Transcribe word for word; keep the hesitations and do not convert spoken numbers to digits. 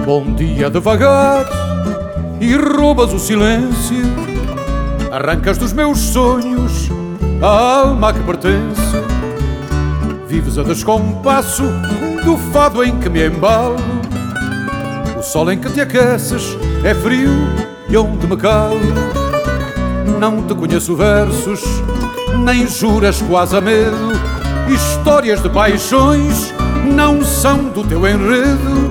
Bom dia devagar e roubas o silêncio, arrancas dos meus sonhos a alma a que pertence. Vives a descompasso do fado em que me embalo. O sol em que te aqueces é frio e onde me calo. Não te conheço versos, nem juras quase a medo. Histórias de paixões não são do teu enredo.